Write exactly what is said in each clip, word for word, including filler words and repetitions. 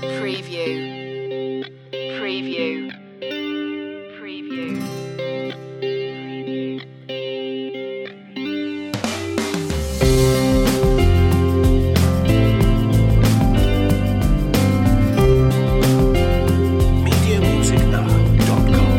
Preview. Preview. Preview. media music now dot com.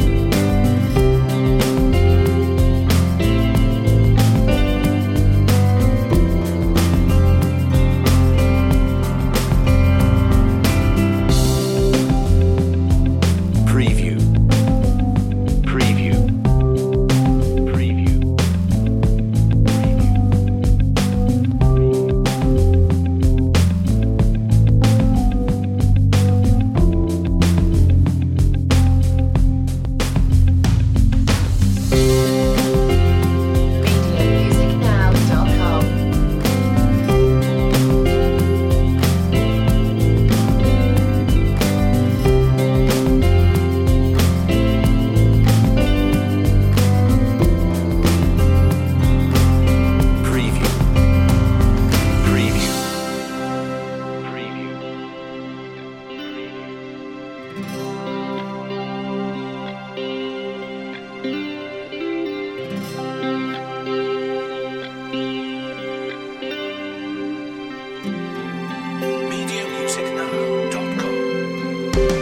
Preview. Preview. Preview. media music now dot com. Preview. Preview. Preview. media music now dot com.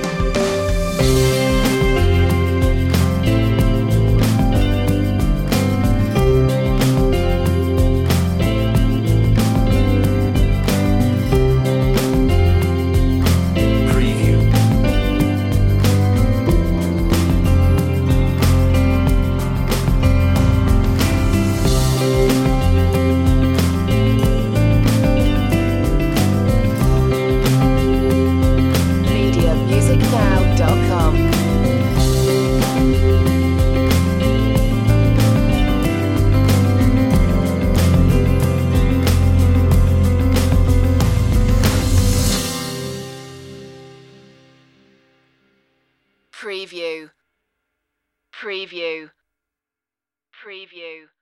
Preview. media music now dot com. Preview. Preview. Preview.